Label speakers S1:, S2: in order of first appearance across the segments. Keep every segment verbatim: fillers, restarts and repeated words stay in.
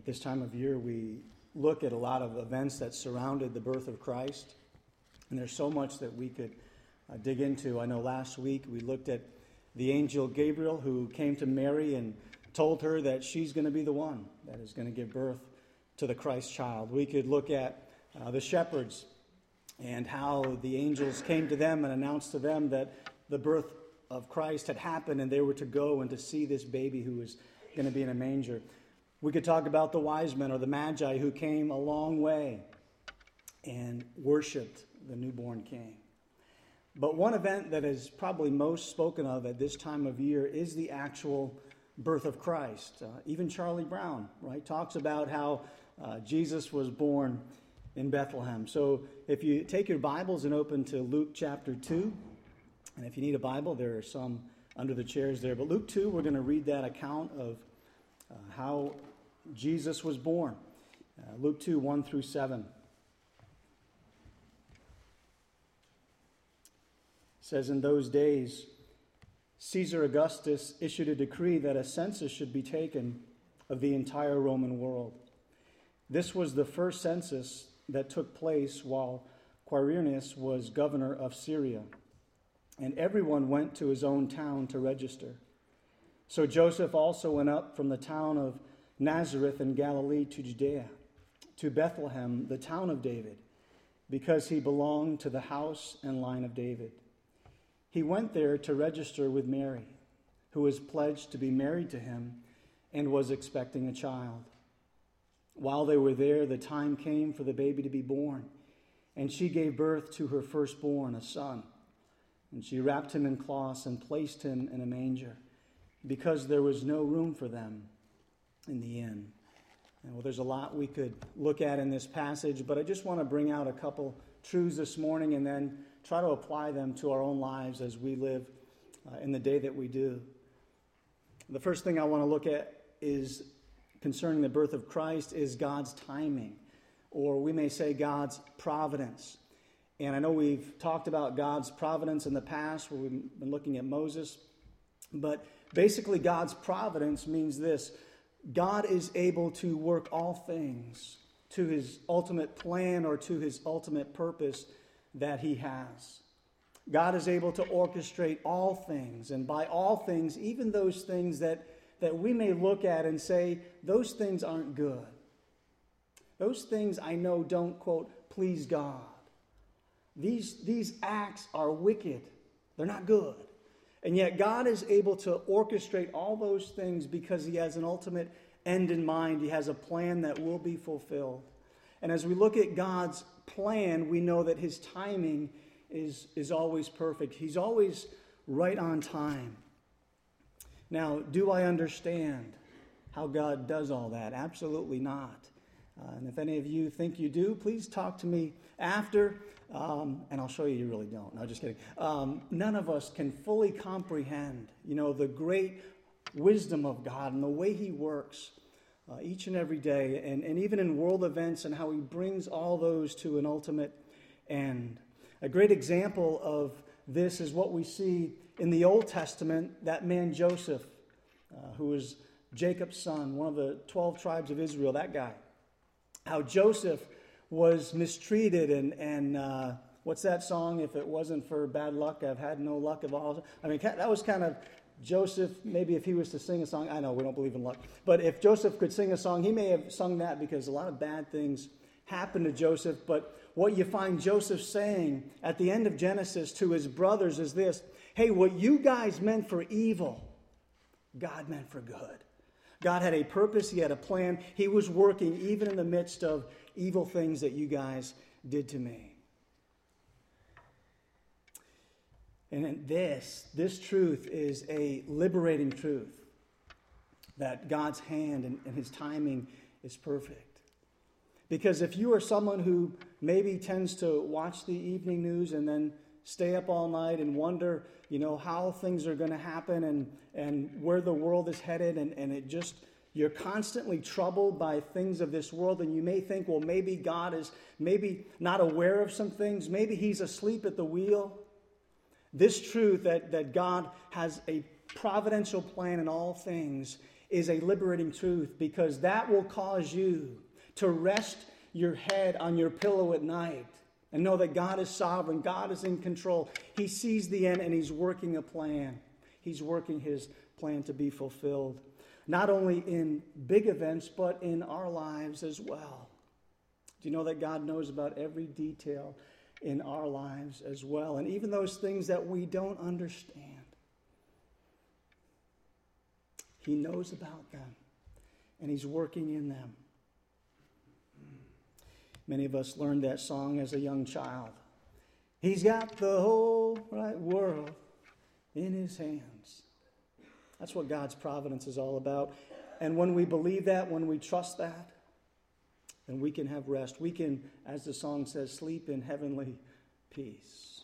S1: At this time of year, we look at a lot of events that surrounded the birth of Christ, and there's so much that we could uh, dig into. I know last week we looked at the angel Gabriel who came to Mary and told her that she's going to be the one that is going to give birth to the Christ child. We could look at uh, the shepherds and how the angels came to them and announced to them that the birth of Christ had happened and they were to go and to see this baby who was going to be in a manger. We could talk about the wise men or the magi who came a long way and worshiped the newborn king. But one event that is probably most spoken of at this time of year is the actual birth of Christ. Uh, even Charlie Brown, right, talks about how uh, Jesus was born in Bethlehem. So if you take your Bibles and open to Luke chapter two, and if you need a Bible, there are some under the chairs there. But Luke two, we're going to read that account of uh, how Jesus was born. Uh, Luke two, one through seven. It says, in those days, Caesar Augustus issued a decree that a census should be taken of the entire Roman world. This was the first census that took place while Quirinius was governor of Syria, and everyone went to his own town to register. So Joseph also went up from the town of Nazareth in Galilee to Judea, to Bethlehem, the town of David, because he belonged to the house and line of David. He went there to register with Mary, who was pledged to be married to him and was expecting a child. While they were there, the time came for the baby to be born, and she gave birth to her firstborn, a son. And she wrapped him in cloths and placed him in a manger, because there was no room for them in the inn. And well, there's a lot we could look at in this passage, but I just want to bring out a couple truths this morning and then try to apply them to our own lives as we live uh, in the day that we do. The first thing I want to look at is concerning the birth of Christ is God's timing, or we may say God's providence. And I know we've talked about God's providence in the past where we've been looking at Moses, but basically God's providence means this: God is able to work all things to his ultimate plan or to his ultimate purpose that he has. God is able to orchestrate all things, and by all things, even those things that, that we may look at and say, those things aren't good. Those things I know don't, quote, please God. These, these acts are wicked. They're not good. And yet God is able to orchestrate all those things because he has an ultimate end in mind. He has a plan that will be fulfilled. And as we look at God's plan, we know that his timing is, is always perfect. He's always right on time. Now, do I understand how God does all that? Absolutely not. Uh, and if any of you think you do, please talk to me after, um, and I'll show you you really don't. No, just kidding. Um, none of us can fully comprehend, you know, the great wisdom of God and the way he works uh, each and every day, and, and even in world events and how he brings all those to an ultimate end. A great example of this is what we see in the Old Testament, that man Joseph, uh, who was Jacob's son, one of the twelve tribes of Israel, that guy. How Joseph was mistreated and, and uh, what's that song? If it wasn't for bad luck, I've had no luck of all. I mean, that was kind of Joseph, maybe if he was to sing a song, I know we don't believe in luck, but if Joseph could sing a song, he may have sung that because a lot of bad things happened to Joseph. But what you find Joseph saying at the end of Genesis to his brothers is this: hey, what you guys meant for evil, God meant for good. God had a purpose. He had a plan. He was working even in the midst of evil things that you guys did to me. And this, this truth is a liberating truth, that God's hand and, and his timing is perfect. Because if you are someone who maybe tends to watch the evening news and then stay up all night and wonder, you know, how things are going to happen and, and where the world is headed, and, and it just, you're constantly troubled by things of this world, and you may think, well, maybe God is maybe not aware of some things. Maybe he's asleep at the wheel. This truth that, that God has a providential plan in all things is a liberating truth, because that will cause you to rest your head on your pillow at night and know that God is sovereign, God is in control. He sees the end and he's working a plan. He's working his plan to be fulfilled, not only in big events, but in our lives as well. Do you know that God knows about every detail in our lives as well? And even those things that we don't understand, he knows about them, and he's working in them. Many of us learned that song as a young child. He's got the whole right world in his hands. That's what God's providence is all about. And when we believe that, when we trust that, then we can have rest. We can, as the song says, sleep in heavenly peace,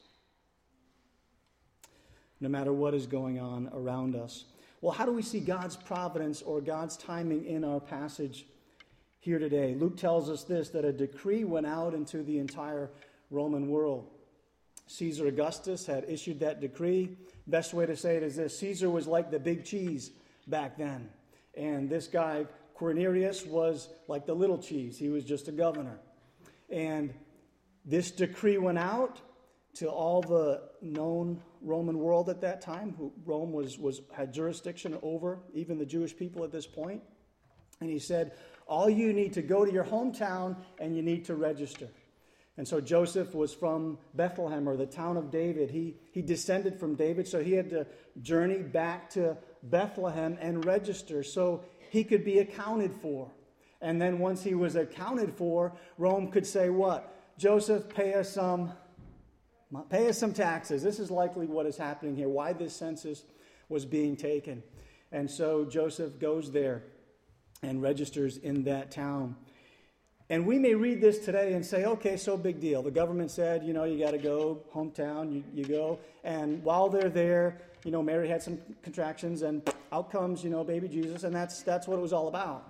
S1: no matter what is going on around us. Well, how do we see God's providence or God's timing in our passage here today? Luke tells us this, that a decree went out into the entire Roman world. Caesar Augustus had issued that decree. Best way to say it is this: Caesar was like the big cheese back then. And this guy, Quirinius, was like the little cheese. He was just a governor. And this decree went out to all the known Roman world at that time, who Rome was, was had jurisdiction over, even the Jewish people at this point. And he said, all you need to go to your hometown and you need to register. And so Joseph was from Bethlehem, or the town of David. He, he descended from David, so he had to journey back to Bethlehem and register so he could be accounted for. And then once he was accounted for, Rome could say, what? Joseph, pay us some, pay us some taxes. This is likely what is happening here, why this census was being taken. And so Joseph goes there and registers in that town. And we may read this today and say, okay, so big deal. The government said, you know, you got to go, hometown, you, you go. And while they're there, you know, Mary had some contractions, and out comes, you know, baby Jesus, and that's that's what it was all about.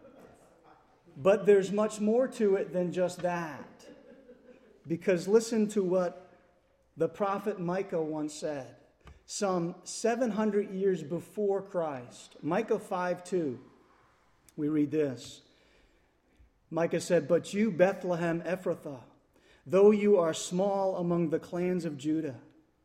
S1: But there's much more to it than just that. Because listen to what the prophet Micah once said, some seven hundred years before Christ. Micah five two, we read this. Micah said, but you, Bethlehem Ephrathah, though you are small among the clans of Judah,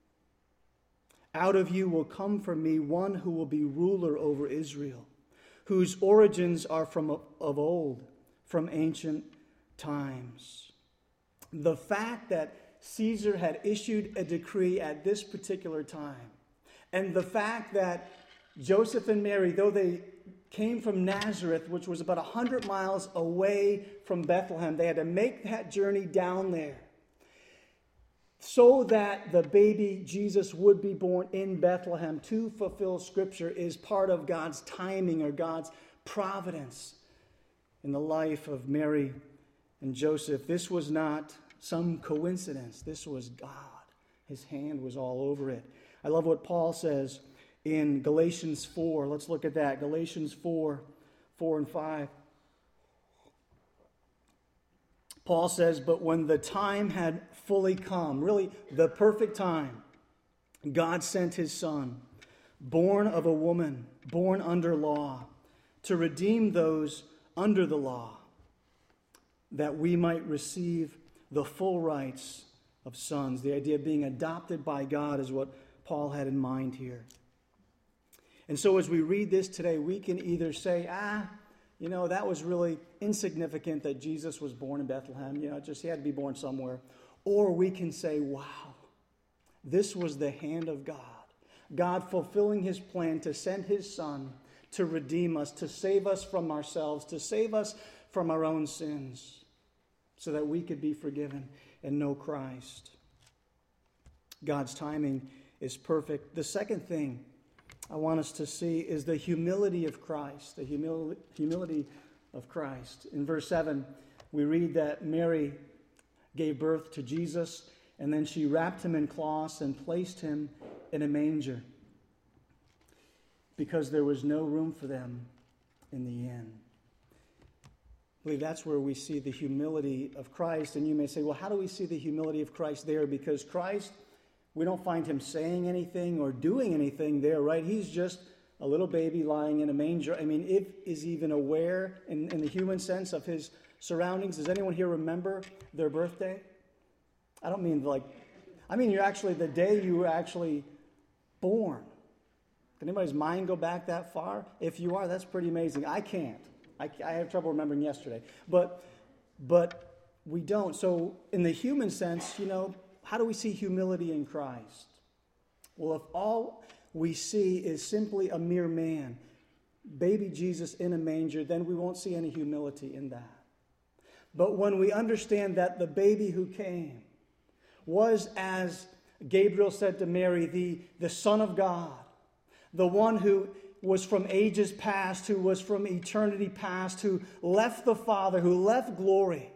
S1: out of you will come for me one who will be ruler over Israel, whose origins are from of old, from ancient times. The fact that Caesar had issued a decree at this particular time, and the fact that Joseph and Mary, though they came from Nazareth, which was about one hundred miles away from Bethlehem, they had to make that journey down there so that the baby Jesus would be born in Bethlehem to fulfill Scripture, is part of God's timing or God's providence in the life of Mary and Joseph. This was not some coincidence. This was God. His hand was all over it. I love what Paul says in Galatians four. Let's look at that. Galatians four, four and five. Paul says, but when the time had fully come, really the perfect time, God sent his Son, born of a woman, born under law, to redeem those under the law, that we might receive the full rights of sons. The idea of being adopted by God is what Paul had in mind here. And so as we read this today, we can either say, ah, you know, that was really insignificant that Jesus was born in Bethlehem. You know, just he had to be born somewhere. Or we can say, wow, this was the hand of God. God fulfilling his plan to send his Son to redeem us, to save us from ourselves, to save us from our own sins, so that we could be forgiven and know Christ. God's timing is perfect. The second thing I want us to see is the humility of Christ, the humil- humility of Christ. In verse seven, we read that Mary gave birth to Jesus, and then she wrapped him in cloths and placed him in a manger, because there was no room for them in the inn. I believe that's where we see the humility of Christ. And you may say, well, how do we see the humility of Christ there? Because Christ, we don't find him saying anything or doing anything there, right? He's just a little baby lying in a manger. I mean, if is even aware in, in the human sense of his surroundings. Does anyone here remember their birthday? I don't mean like, I mean you're actually the day you were actually born. Can anybody's mind go back that far? If you are, that's pretty amazing. I can't. I, I have trouble remembering yesterday. But, but we don't. So in the human sense, you know, how do we see humility in Christ? Well, if all we see is simply a mere man, baby Jesus in a manger, then we won't see any humility in that. But when we understand that the baby who came was, as Gabriel said to Mary, the, the Son of God, the one who was from ages past, who was from eternity past, who left the Father, who left glory,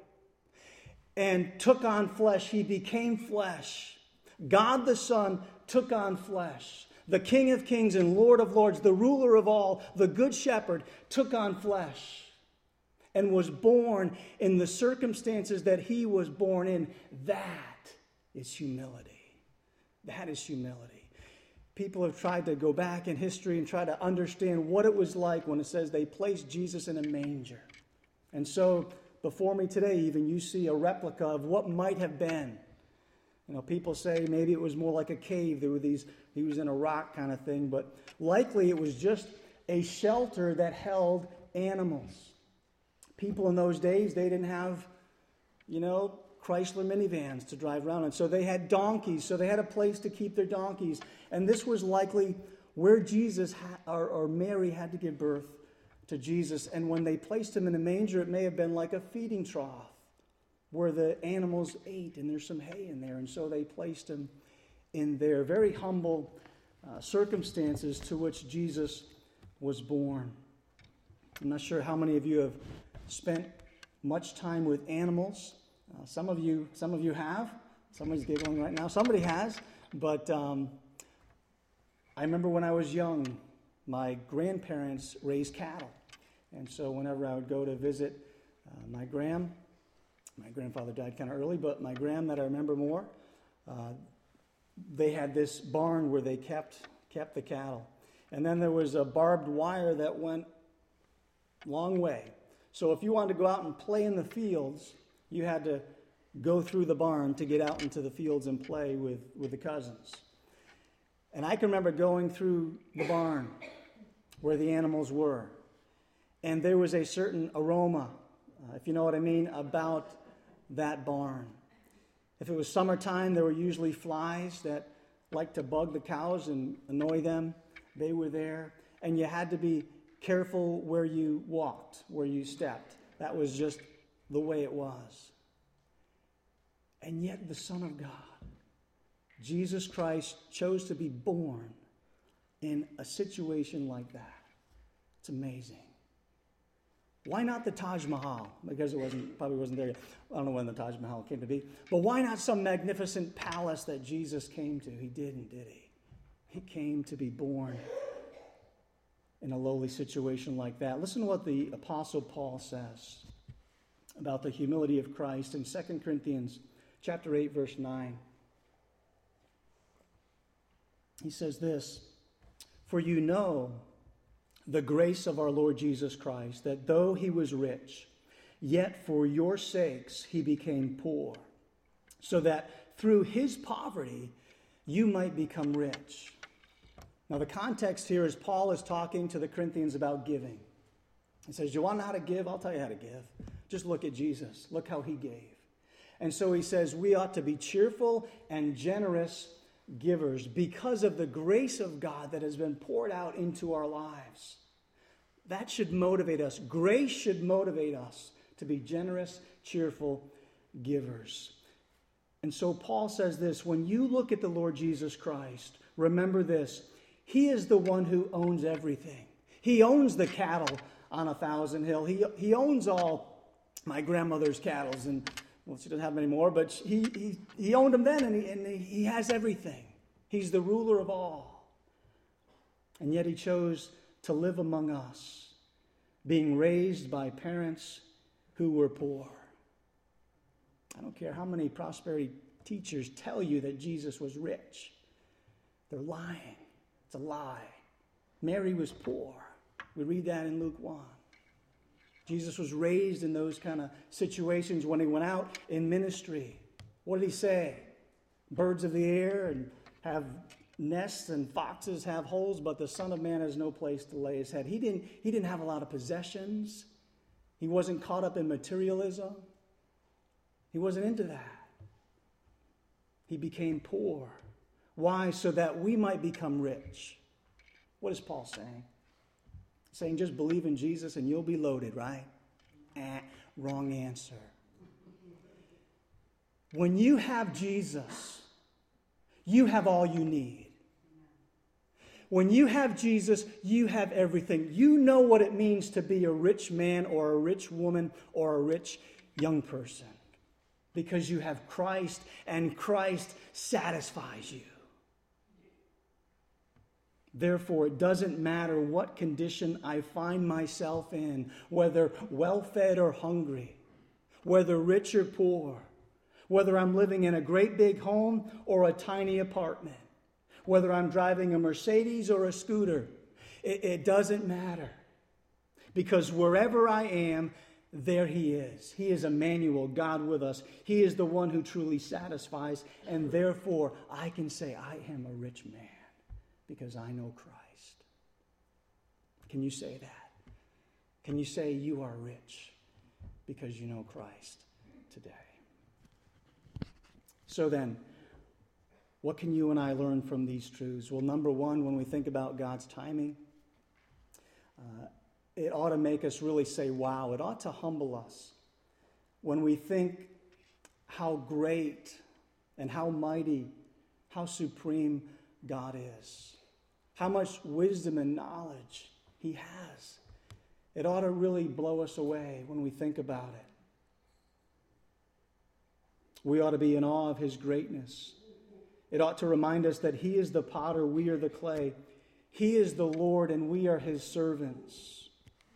S1: and took on flesh. He became flesh. God the Son took on flesh. The King of Kings and Lord of Lords, the ruler of all, the Good Shepherd, took on flesh and was born in the circumstances that he was born in. That is humility. That is humility. People have tried to go back in history and try to understand what it was like when it says they placed Jesus in a manger. And so before me today, even, you see a replica of what might have been. You know, people say maybe it was more like a cave. There were these, he was in a rock kind of thing, but likely it was just a shelter that held animals. People in those days, they didn't have, you know, Chrysler minivans to drive around in. So they had donkeys, so they had a place to keep their donkeys. And this was likely where Jesus ha- or, or Mary had to give birth to Jesus. And when they placed him in a manger, it may have been like a feeding trough where the animals ate, and there's some hay in there. And so they placed him in there. Very humble uh, circumstances to which Jesus was born. I'm not sure how many of you have spent much time with animals. Uh, some of you, some of you have. Somebody's giggling right now. Somebody has. But um, I remember when I was young, my grandparents raised cattle. And so whenever I would go to visit uh, my gram, my grandfather died kind of early, but my gram that I remember more, uh, they had this barn where they kept kept the cattle. And then there was a barbed wire that went a long way. So if you wanted to go out and play in the fields, you had to go through the barn to get out into the fields and play with, with the cousins. And I can remember going through the barn where the animals were. And there was a certain aroma, uh, if you know what I mean, about that barn. If it was summertime, there were usually flies that liked to bug the cows and annoy them. They were there. And you had to be careful where you walked, where you stepped. That was just the way it was. And yet the Son of God, Jesus Christ, chose to be born in a situation like that. It's amazing. Why not the Taj Mahal? Because it wasn't, probably wasn't there yet. I don't know when the Taj Mahal came to be. But why not some magnificent palace that Jesus came to? He didn't, did he? He came to be born in a lowly situation like that. Listen to what the Apostle Paul says about the humility of Christ in Second Corinthians chapter eight, verse nine. He says this, "For you know the grace of our Lord Jesus Christ, that though he was rich, yet for your sakes he became poor, so that through his poverty you might become rich." Now the context here is Paul is talking to the Corinthians about giving. He says, you want to know how to give? I'll tell you how to give. Just look at Jesus. Look how he gave. And so he says we ought to be cheerful and generous givers because of the grace of God that has been poured out into our lives. That should motivate us. Grace should motivate us to be generous, cheerful givers. And so Paul says this, when you look at the Lord Jesus Christ, remember this, he is the one who owns everything. He owns the cattle on a thousand hill. He, he owns all my grandmother's cattle, and well, she doesn't have them anymore, but he, he, he owned them then, and, he, and he has everything. He's the ruler of all. And yet he chose to live among us, being raised by parents who were poor. I don't care how many prosperity teachers tell you that Jesus was rich. They're lying. It's a lie. Mary was poor. We read that in Luke one. Jesus was raised in those kind of situations when he went out in ministry. What did he say? Birds of the air and have nests and foxes have holes, but the Son of Man has no place to lay his head. He didn't, he didn't have a lot of possessions. He wasn't caught up in materialism. He wasn't into that. He became poor. Why? So that we might become rich. What is Paul saying? Saying just believe in Jesus and you'll be loaded, right? Eh, wrong answer. When you have Jesus, you have all you need. When you have Jesus, you have everything. You know what it means to be a rich man or a rich woman or a rich young person. Because you have Christ and Christ satisfies you. Therefore, it doesn't matter what condition I find myself in, whether well-fed or hungry, whether rich or poor, whether I'm living in a great big home or a tiny apartment, whether I'm driving a Mercedes or a scooter, it, it doesn't matter. Because wherever I am, there he is. He is Emmanuel, God with us. He is the one who truly satisfies, and therefore I can say I am a rich man because I know Christ. Can you say that? Can you say you are rich because you know Christ today? So then, what can you and I learn from these truths? Well, number one, when we think about God's timing, uh, it ought to make us really say, wow. It ought to humble us when we think how great and how mighty, how supreme God is. How much wisdom and knowledge he has. It ought to really blow us away when we think about it. We ought to be in awe of his greatness. It ought to remind us that he is the potter, we are the clay. He is the Lord and we are his servants.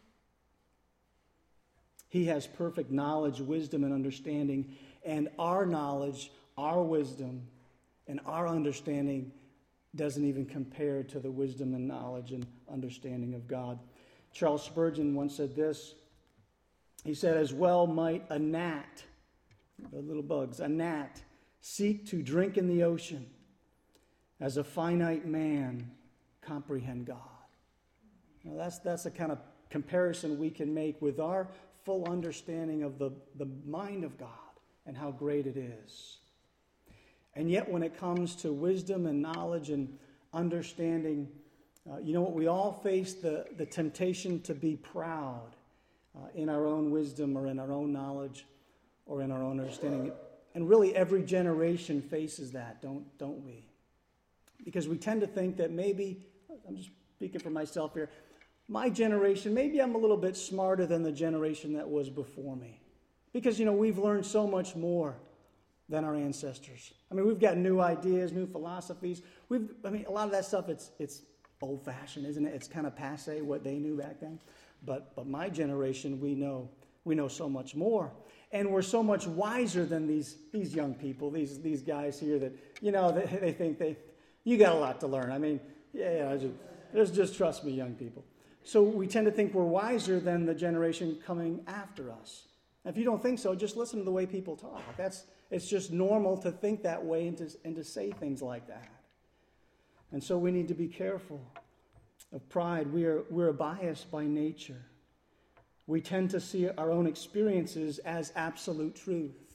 S1: He has perfect knowledge, wisdom, and understanding. And our knowledge, our wisdom, and our understanding doesn't even compare to the wisdom and knowledge and understanding of God. Charles Spurgeon once said this. He said, as well might a gnat, the little bugs, a gnat, seek to drink in the ocean as a finite man comprehend God. Now that's, that's the kind of comparison we can make with our full understanding of the, the mind of God and how great it is. And yet when it comes to wisdom and knowledge and understanding, uh, you know what? We all face the, the temptation to be proud uh, in our own wisdom or in our own knowledge or in our own understanding. And really every generation faces that, don't, don't we? Because we tend to think that maybe, I'm just speaking for myself here, my generation, maybe I'm a little bit smarter than the generation that was before me. Because, you know, we've learned so much more than our ancestors. I mean, we've got new ideas, new philosophies. We've, I mean, a lot of that stuff, it's it's old-fashioned, isn't it? It's kind of passé what they knew back then. But but my generation, we know we know so much more. And we're so much wiser than these these young people, these these guys here that, you know, they, they think they, you got a lot to learn. I mean, yeah, yeah just, just, just trust me, young people. So we tend to think we're wiser than the generation coming after us. If you don't think so, just listen to the way people talk. That's It's just normal to think that way and to, and to say things like that. And so we need to be careful of pride. We are, we're biased by nature. We tend to see our own experiences as absolute truth.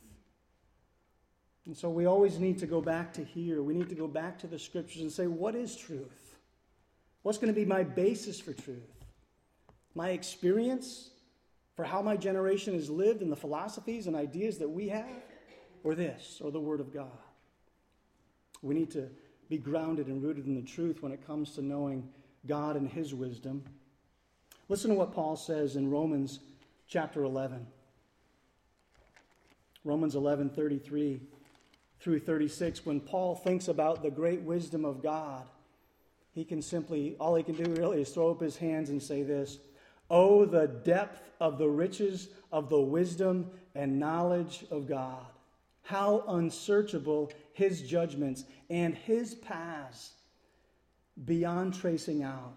S1: And so we always need to go back to here. We need to go back to the scriptures and say, what is truth? What's going to be my basis for truth? My experience for how my generation has lived and the philosophies and ideas that we have? Or this, or the Word of God? We need to be grounded and rooted in the truth when it comes to knowing God and his wisdom. Listen to what Paul says in Romans chapter eleven. Romans eleven, thirty-three through thirty-six. When Paul thinks about the great wisdom of God, he can simply, all he can do really is throw up his hands and say this: oh, the depth of the riches of the wisdom and knowledge of God. How unsearchable his judgments and his paths beyond tracing out.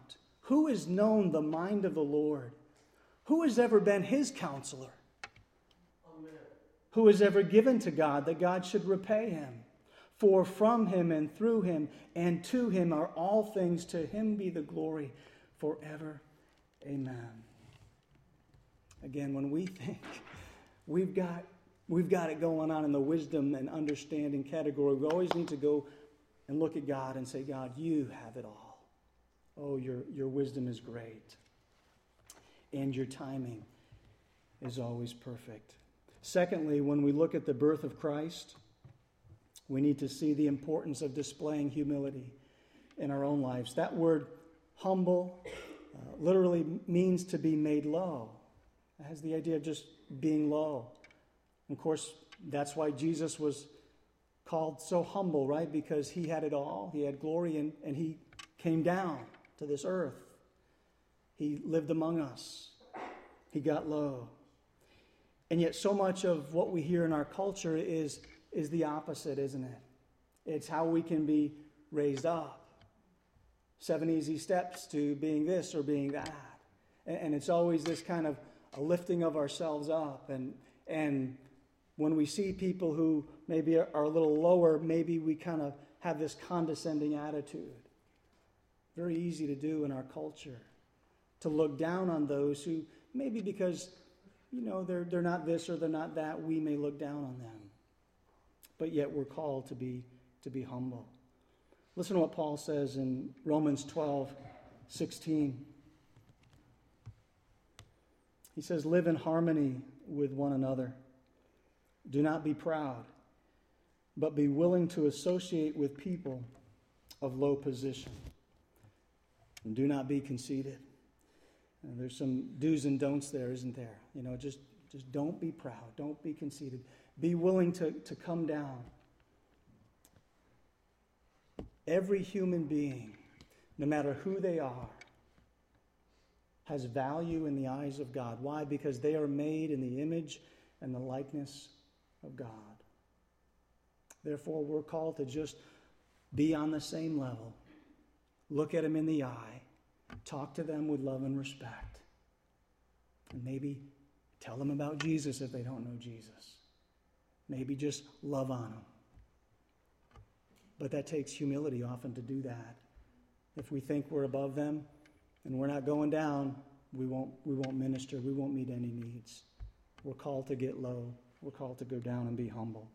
S1: Who has known the mind of the Lord? Who has ever been his counselor? Amen. Who has ever given to God that God should repay him? For from him and through him and to him are all things. To him be the glory forever. Amen. Again, when we think we've got, we've got it going on in the wisdom and understanding category, we always need to go and look at God and say, God, you have it all. Oh, your, your wisdom is great. And your timing is always perfect. Secondly, when we look at the birth of Christ, we need to see the importance of displaying humility in our own lives. That word humble uh, literally means to be made low. It has the idea of just being low. And of course, that's why Jesus was called so humble, right? Because he had it all. He had glory, and, and he came down to this earth. He lived among us. He got low. And yet so much of what we hear in our culture is, is the opposite, isn't it? It's how we can be raised up. Seven easy steps to being this or being that. And, and it's always this kind of a lifting of ourselves up. And, and when we see people who maybe are, are a little lower, maybe we kind of have this condescending attitude. Very easy to do in our culture, to look down on those who maybe because, you know, they're they're not this or they're not that, we may look down on them. But yet we're called to be to be humble. Listen to what Paul says in Romans twelve sixteen. He says, live in harmony with one another. Do not be proud, but be willing to associate with people of low position. And do not be conceited. And there's some do's and don'ts there, isn't there? You know, just, just don't be proud. Don't be conceited. Be willing to, to come down. Every human being, no matter who they are, has value in the eyes of God. Why? Because they are made in the image and the likeness of God. Therefore, we're called to just be on the same level. Look at them in the eye. Talk to them with love and respect. And maybe tell them about Jesus if they don't know Jesus. Maybe just love on them. But that takes humility often to do that. If we think we're above them and we're not going down, we won't, we won't minister. We won't meet any needs. We're called to get low. We're called to go down and be humble.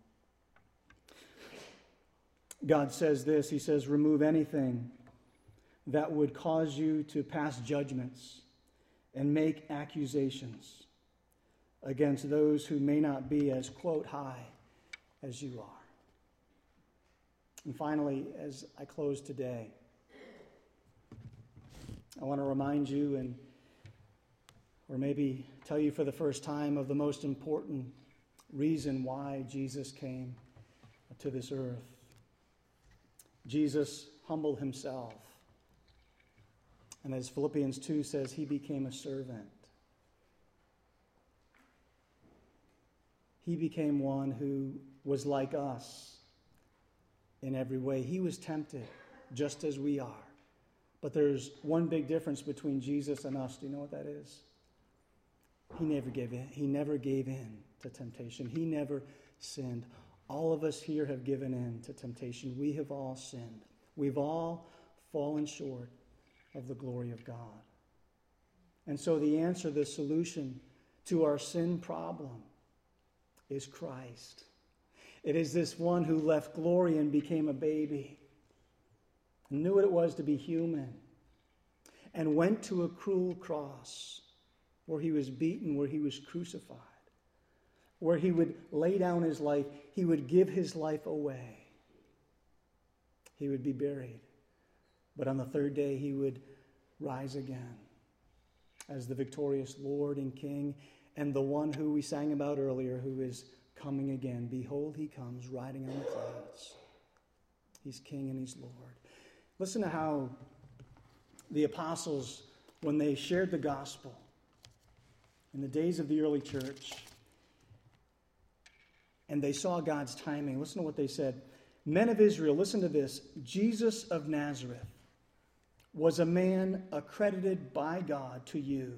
S1: God says this. He says, remove anything that would cause you to pass judgments and make accusations against those who may not be as, quote, high as you are. And finally, as I close today, I want to remind you and or maybe tell you for the first time of the most important reason why Jesus came to this earth. Jesus humbled himself. And as Philippians two says, he became a servant. He became one who was like us in every way. He was tempted just as we are. But there's one big difference between Jesus and us. Do you know what that is? He never gave in. He never gave in to temptation. He never sinned. All of us here have given in to temptation. We have all sinned. We've all fallen short of the glory of God. And so the answer, the solution to our sin problem is Christ. It is this one who left glory and became a baby, knew what it was to be human, and went to a cruel cross where he was beaten, where he was crucified, where he would lay down his life, he would give his life away. He would be buried. But on the third day, he would rise again as the victorious Lord and King and the one who we sang about earlier, who is coming again. Behold, he comes riding on the clouds. He's King and he's Lord. Listen to how the apostles, when they shared the gospel in the days of the early church, and they saw God's timing, listen to what they said. Men of Israel, listen to this. Jesus of Nazareth, was a man accredited by God to you.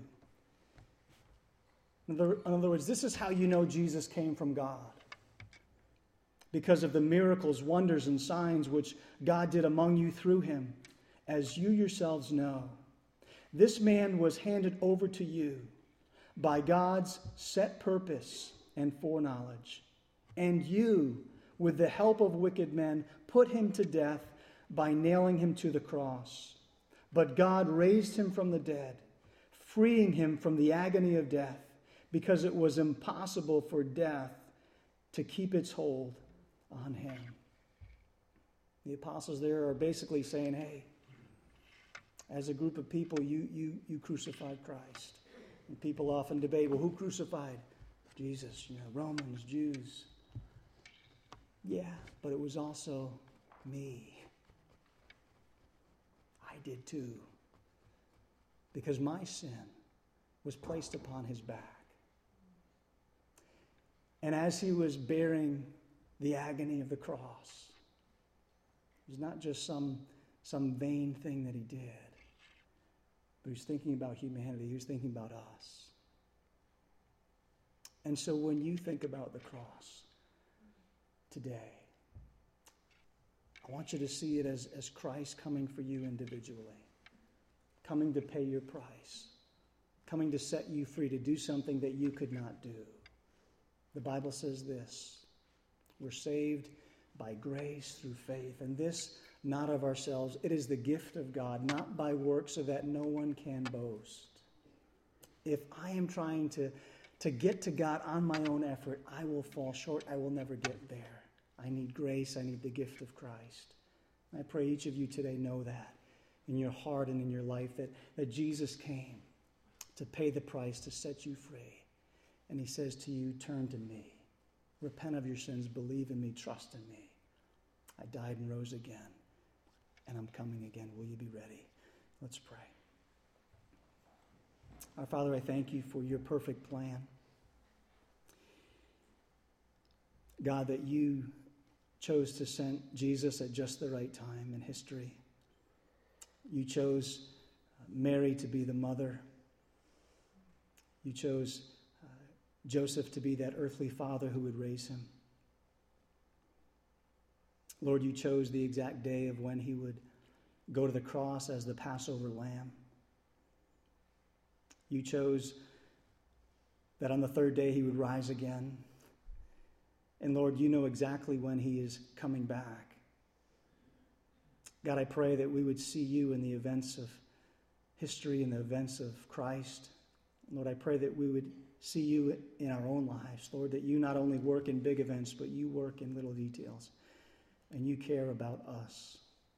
S1: In other, in other words, this is how you know Jesus came from God. Because of the miracles, wonders, and signs which God did among you through him, as you yourselves know. This man was handed over to you by God's set purpose and foreknowledge. And you, with the help of wicked men, put him to death by nailing him to the cross. But God raised him from the dead, freeing him from the agony of death, because it was impossible for death to keep its hold on him. The apostles there are basically saying, hey, as a group of people, you, you, you crucified Christ. And people often debate, well, who crucified Jesus? You know, Romans, Jews. Yeah, but it was also me. I did too. Because my sin was placed upon his back. And as he was bearing the agony of the cross, it was not just some, some vain thing that he did, but he was thinking about humanity. He was thinking about us. And so when you think about the cross today, I want you to see it as, as Christ coming for you individually, coming to pay your price, coming to set you free, to do something that you could not do. The Bible says this: we're saved by grace through faith, and this not of ourselves. It is the gift of God, not by works, so that no one can boast. If I am trying to, to get to God on my own effort, I will fall short. I will never get there. I need grace. I need the gift of Christ. And I pray each of you today know that in your heart and in your life, that, that Jesus came to pay the price to set you free. And he says to you, turn to me. Repent of your sins. Believe in me. Trust in me. I died and rose again. And I'm coming again. Will you be ready? Let's pray. Our Father, I thank you for your perfect plan. God, that you chose to send Jesus at just the right time in history. You chose Mary to be the mother. You chose uh, Joseph to be that earthly father who would raise him. Lord, you chose the exact day of when he would go to the cross as the Passover lamb. You chose that on the third day he would rise again. And Lord, you know exactly when he is coming back. God, I pray that we would see you in the events of history and the events of Christ. Lord, I pray that we would see you in our own lives. Lord, that you not only work in big events, but you work in little details. And you care about us.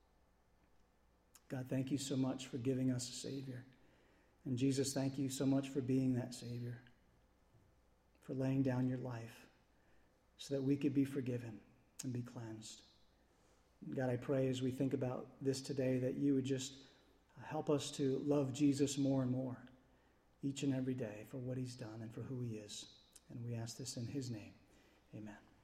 S1: God, thank you so much for giving us a Savior. And Jesus, thank you so much for being that Savior, for laying down your life so that we could be forgiven and be cleansed. God, I pray as we think about this today that you would just help us to love Jesus more and more each and every day for what he's done and for who he is. And we ask this in his name. Amen.